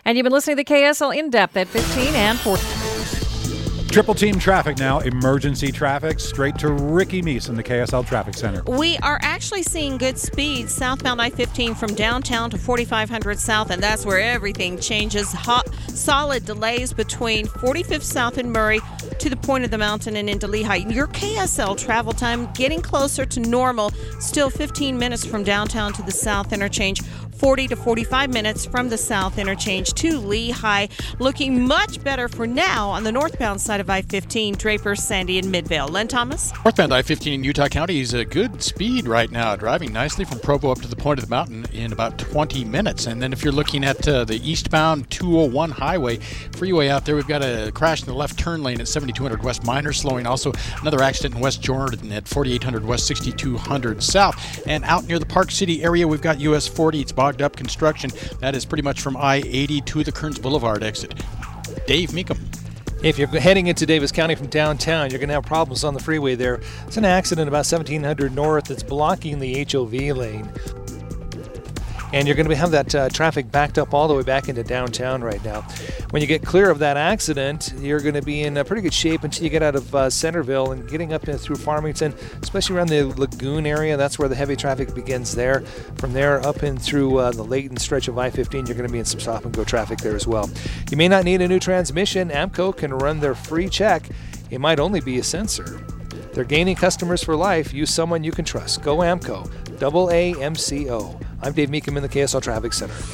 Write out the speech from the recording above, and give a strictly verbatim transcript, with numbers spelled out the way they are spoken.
And you've been listening to the K S L In-Depth at fifteen and fourteen. Triple team traffic now, emergency traffic, straight to Ricky Meese in the K S L Traffic Center. We are actually seeing good speeds southbound I fifteen from downtown to forty-five hundred south, and that's where everything changes. Hot, solid delays between forty-fifth South and Murray to the point of the mountain and into Lehigh. Your K S L travel time getting closer to normal, still fifteen minutes from downtown to the south interchange, forty to forty-five minutes from the south interchange to Lehigh. Looking much better for now on the northbound side of I fifteen, Draper, Sandy, and Midvale. Len Thomas? Northbound I fifteen in Utah County is a good speed right now, driving nicely from Provo up to the point of the mountain in about twenty minutes. And then if you're looking at uh, the eastbound two oh one highway freeway out there, we've got a crash in the left turn lane at seventy-two hundred West Minor, slowing. Also another accident in West Jordan at forty-eight hundred West, sixty-two hundred South. And out near the Park City area, we've got U S forty. It's bogged up construction. That is pretty much from I eighty to the Kearns Boulevard exit. Dave Meekum. If you're heading into Davis County from downtown, you're going to have problems on the freeway there. It's an accident about seventeen hundred north that's blocking the H O V lane. And you're going to have that uh, traffic backed up all the way back into downtown right now. When you get clear of that accident, you're going to be in a pretty good shape until you get out of uh, Centerville and getting up in, through Farmington, especially around the Lagoon area. That's where the heavy traffic begins there. From there up in through uh, the Layton stretch of I fifteen, you're going to be in some stop-and-go traffic there as well. You may not need a new transmission. AAMCO can run their free check. It might only be a sensor. They're gaining customers for life. Use someone you can trust. Go AAMCO. Double A M C O. I'm Dave Meekum in the K S L Traffic Center.